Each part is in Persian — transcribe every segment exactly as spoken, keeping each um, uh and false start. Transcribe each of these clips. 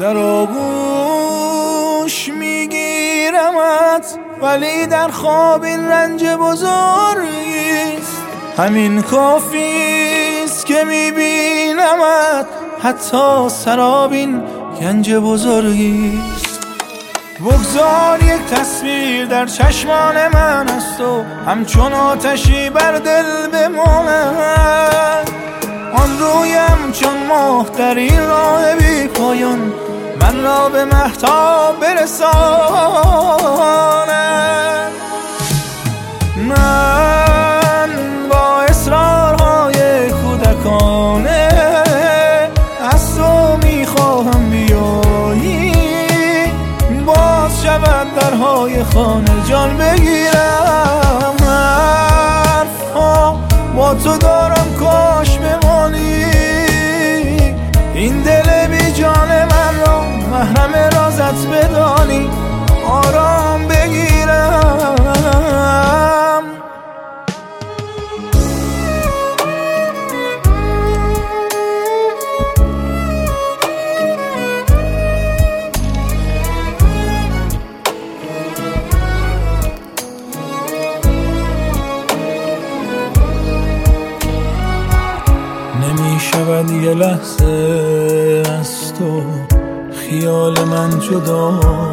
در آغوش میگیرمت، ولی در خواب این رنج بزرگیست. همین کافیست که میبینمت، حتی سراب این گنج بزرگیست. بگذار یک تصویر در چشمان من است و همچون آتشی بر دل بماند. آن رویم چون ماه در این راه بی پایان، من را به مهتاب برساند. من با اصرارهای کودکانه از تو میخواهم بیایی، باز شود درهای خانه جان بگیرم. حرفها با تو دارم کاش بمانی، این دل بی جان من را محرم رازت بدانی، آرام بگیرم. نمی شود یه لحظه از تو خیال من جدا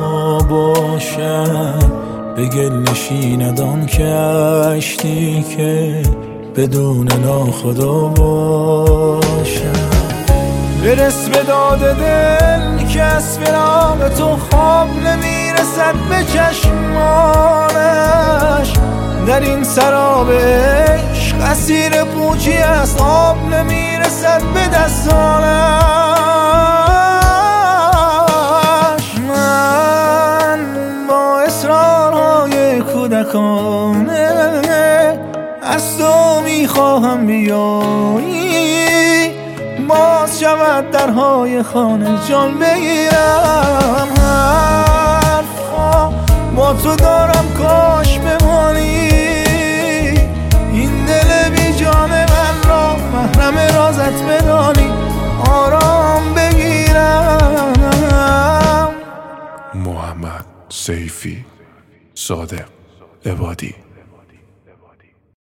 باشد، به گل نشیند آن کشتی که بدون ناخدا باشد. برس به داد دل که از فراق تو خواب نمیرسد به چشمانش، در این سراب عشق اسیر پوچی است، آب نمیرسد به دستانش. من با اصرارهای کودکانه از تو میخواهم بیایی، باز شود درهای خانه جان بگیرم. حرفها با تو دارم کاش بمانی، این دل بی جان من را محرم رازت بدانی، آرام بگیرم. محمد سیفی، صادق عبادی.